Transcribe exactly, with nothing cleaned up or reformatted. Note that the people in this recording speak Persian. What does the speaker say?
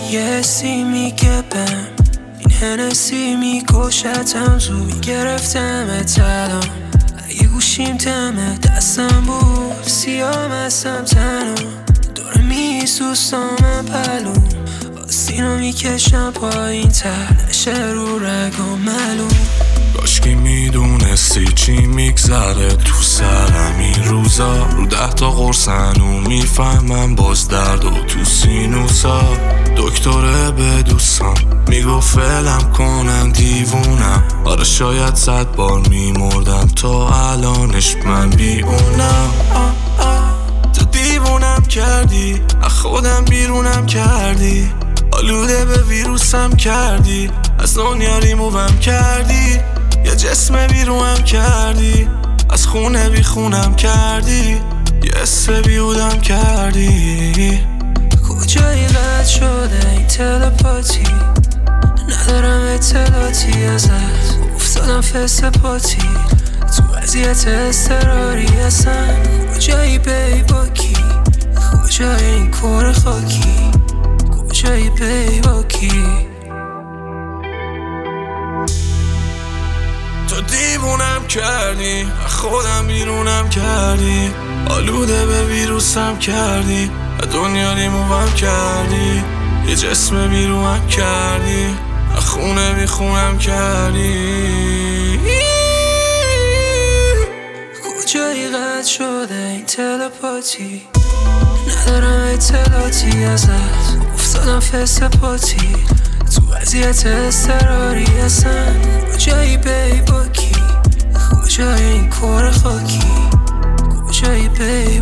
یه سی میگه بم این هنسی میکشتم زود میگرفتم اتلام اگه گوشیم تمه دستم بود سیام هستم تنها داره میسوستام پلو آستینو میکشم پایین تر نشه رو رگام معلوم کاشکی میدونستی چی میگذره تو سرم این روزا رو ده تا قرصنو میفهمم باز درد و تو سینوسا دکتره به دوستم میگفت فعلم کنم دیوونم آره شاید صد بار میمردم تا الانش من بیونم تو دیوونم کردی از خودم بیرونم کردی آلوده به ویروسم کردی از دنیا ریمووم کردی یه جسم بیرونم کردی از خونه بی خونم کردی یه اسم بیودم کردی کجایی قد شده این تلپاتی ندارم اطلاعاتی ازت افتادم فست پاتی تو وضعیت اضطراری هستم کجایی بی باکی کجایی این کور خاکی کجایی بی باکی تو دیوونم کردی خودم بیرونم کردی آلوده به ویروسم کردی دنیا ریمووم کردی یه جسم بیرونم کردی خونه بی خونم کردی کجایی قد شده این تلپاتی ندارم اطلاعاتی ازت افتادم فست پاتی تو وضعیت اضطراری هستم کجایی بی باکی کجایی این کور خاکی کجایی بی